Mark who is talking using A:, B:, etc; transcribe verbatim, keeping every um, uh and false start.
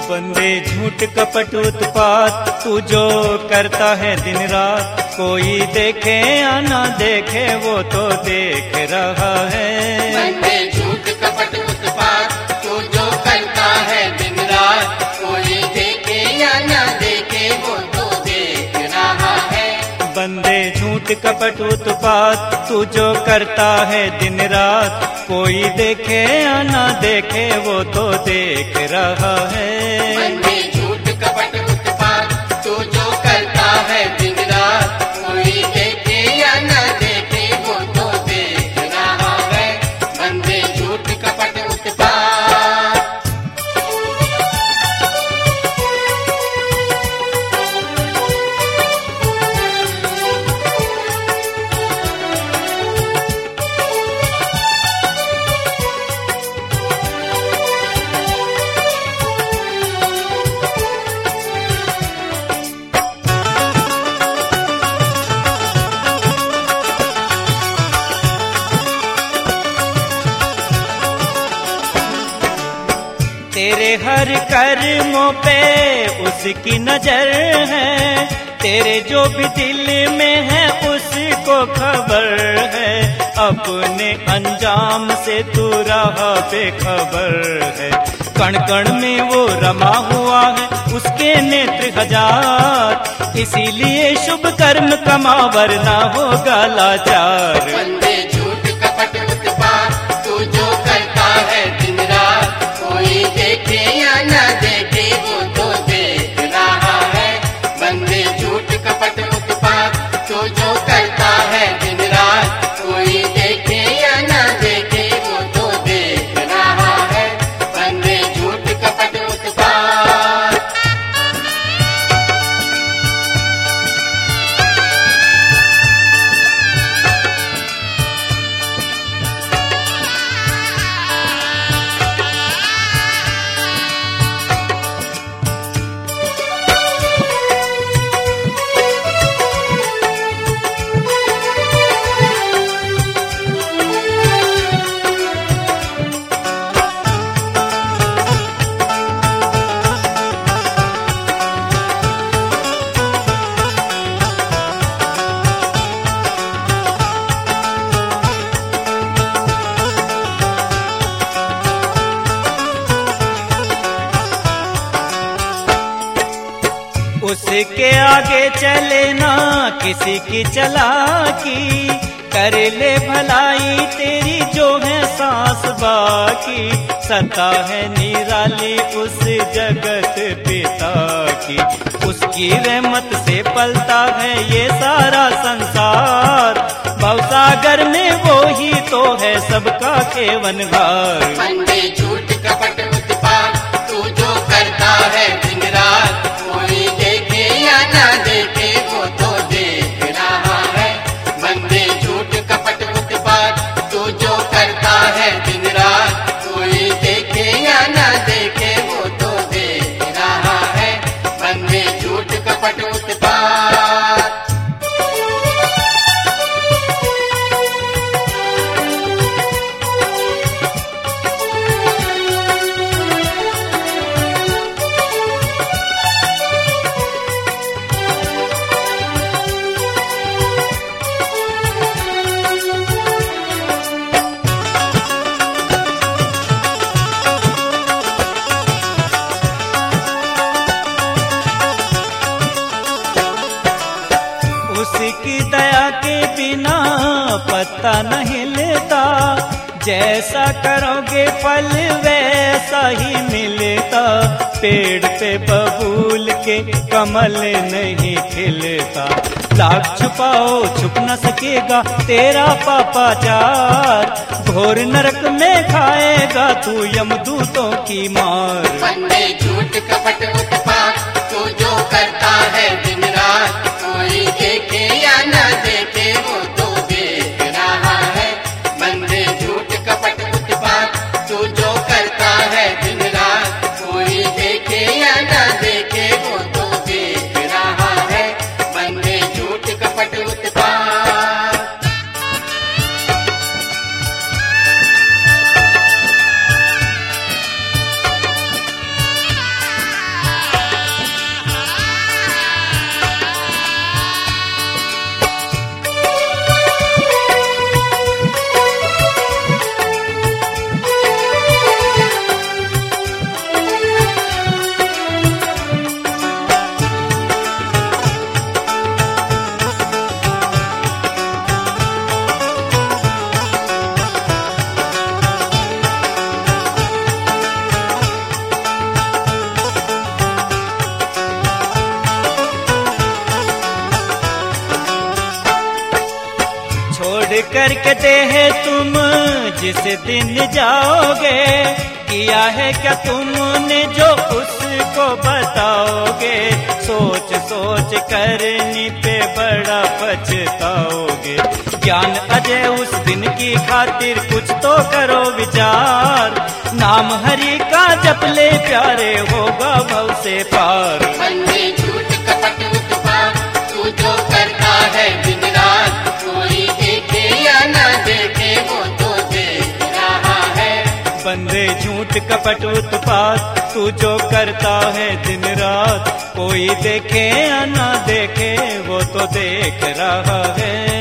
A: बंदे झूठ कपट उत्पात तू जो करता है दिन रात, कोई देखे या ना देखे वो तो देख रहा है।
B: बंदे झूठ कपट उत्पात तू जो करता है दिन रात, कोई देखे या ना देखे वो तो देख रहा है।
A: बंदे झूठ कपट उत्पात तू जो करता है दिन रात, कोई देखे या ना देखे वो तो देख रहा है।
B: बंदे झूठ कपट उत्पात तू जो करता है दिन रात, कोई देखे या ना देखे वो तो देख रहा है। बंदे झूठ कपट उत्पात।
A: तेरे हर कर्मों पे उसकी नजर है, तेरे जो भी दिल में है उसको खबर है। अपने अंजाम से तू रहा बेखबर है, कण कण में वो रमा हुआ है उसके नेत्र हजार, इसीलिए शुभ कर्म कमा वरना होगा लाचार।
B: बंदे झूठ कपट उत्पात तू जो करता है दिन रात, कोई देखे या ना देखे वो तो देख रहा है। बंदे झूठ कपट उत्पात तू जो करता है दिन रात, कोई देखे या ना देखे वो तो देख रहा है। बंदे झूठ कपट उत्पात।
A: उसके आगे चले ना किसी की चलाकी, कर ले भलाई तेरी जो है सांस बाकी। सत्ता है निराली उस जगत पिता की, उसकी रहमत से पलता है ये सारा संसार। भवसागर में वो ही तो है सबका केवनहार।
B: बंदे झूठ कपट उत्पात तू जो करता है दिन रात, कोई देखे या ना देखे वो तो देख रहा है। बंदे झूठ कपट उत्पात तू जो करता है दिन रात, कोई देखे या ना देखे वो तो देख रहा है। बंदे झूठ कपट उत्पात।
A: उसकी दया के बिना पत्ता न हिलता, जैसा करोगे फल वैसा ही मिलता। पेड़ पे बबूल के कमल नहीं खिलता, लाख छुपाओ छुप न सकेगा तेरा पापाचार। घोर नरक में खाएगा तू यमदूतों की मार।
B: बंदे झूठ कपट उत्पात तू जो करता है दिन रात, कोई देखे या ना देखे वो तो देख रहा है। बंदे झूठ कपट उत्पात तू जो करता है दिन रात, कोई देखे या ना देखे वो तो देख रहा है। बंदे झूठ कपट उत्पात।
A: करके देह तुम जिस दिन जाओगे, किया है क्या तुमने जो उसको बताओगे। सोच सोच करनी पे बड़ा पछताओगे। ज्ञान अजय उस दिन की खातिर कुछ तो करो विचार। नाम हरि का जप ले प्यारे, होगा भव से पार।
B: बंदे झूठ कपट उत्पात, तू जो करता है दिन रात, कोई देखे या ना देखे वो तो देख रहा है।
A: बंदे झूठ कपट उत्पात, तू जो करता है दिन रात, कोई देखे या ना देखे वो तो देख रहा है।